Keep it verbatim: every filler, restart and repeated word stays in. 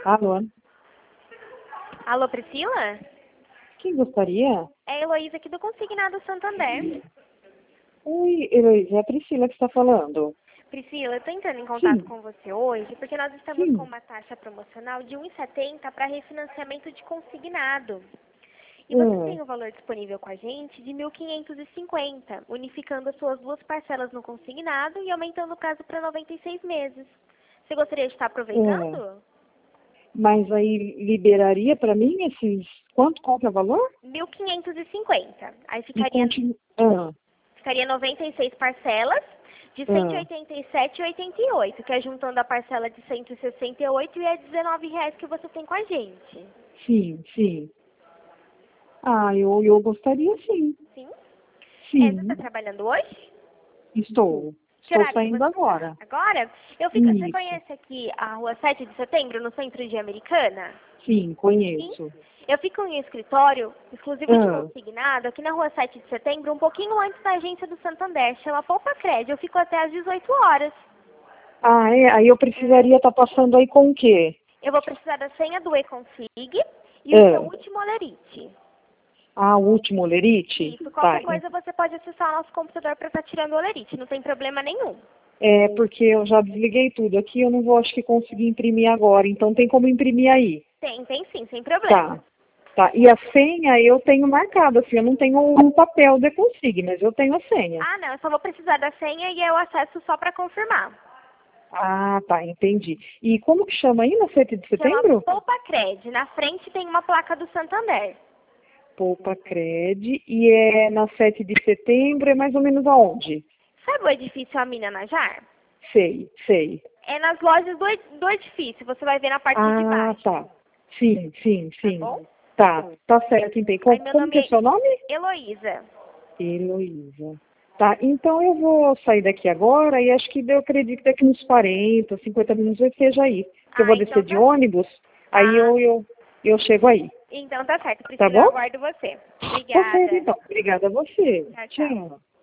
Alô? Alô, Priscila? Quem gostaria? É a Heloísa aqui do Consignado Santander. Oi, Heloísa, é a Priscila que está falando. Priscila, eu estou entrando em contato Sim, com você hoje porque nós estamos com sim. uma taxa promocional de um real e setenta centavos para refinanciamento de consignado. E você Hum, tem o valor disponível com a gente de mil quinhentos e cinquenta, unificando as suas duas parcelas no consignado e aumentando o prazo para noventa e seis meses. Você gostaria de estar é. aproveitando? Mas aí liberaria para mim esses... Quanto, qual que é o valor? mil quinhentos e cinquenta. Aí E ficaria, continua... Ah, ficaria noventa e seis parcelas de cento e ah, oitenta e sete reais e oitenta e oito, que é juntando a parcela de cento e sessenta e oito e é dezenove reais que você tem com a gente. sim, sim. Ah, eu, eu gostaria sim. Sim? É, você está Sim, trabalhando hoje? estou. Que Estou horário que saindo você está? agora. Agora? Eu fico, você Isso. conhece aqui a rua sete de setembro, no centro de Americana? Sim, Sim. conheço. Eu fico em um escritório exclusivo de Ah, consignado aqui na rua sete de setembro, um pouquinho antes da agência do Santander. Chama Poupa Cred. Eu fico até às dezoito horas. ah, é? Aí eu precisaria estar passando aí com o quê? Eu vou precisar da senha do e-config e o seu Ah, último olerite. ah, o último olerite? Isso, Tá. qualquer coisa você pode acessar o nosso computador para estar tirando o olerite, não tem problema nenhum. É, porque eu já desliguei tudo aqui, eu não vou, acho que conseguir imprimir agora. Então tem como imprimir aí. Tem, tem sim, sem problema. Tá. Tá. E a senha eu tenho marcado, assim, eu não tenho um papel de consigo, mas eu tenho a senha. Ah, não, eu só vou precisar da senha e eu acesso só para confirmar. Ah, tá, entendi. E como que chama aí na sete de Chama setembro? Poupa Cred. Na frente tem uma placa do Santander. Poupa Cred. E é na sete de setembro, é mais ou menos aonde? Sabe o edifício Amina Najar? Sei, sei. É nas lojas do, ed- do edifício, você vai ver na parte de Ah, baixo, tá. Sim, sim, tá sim. bom? Tá, tá certo, entendi. Aí Como, meu como nome que é é seu nome? Heloísa. Heloísa. Tá, então eu vou sair daqui agora e acho que eu acredito que daqui uns quarenta, cinquenta minutos eu esteja aí. Porque eu Ah, vou descer então de tá. ônibus, aí Ah, eu, eu, eu chego aí. então tá certo. Tá Priscila, eu bom? aguardo você. Tá certo, Obrigada. então. Obrigada a você. Tchau, tchau. Tchau.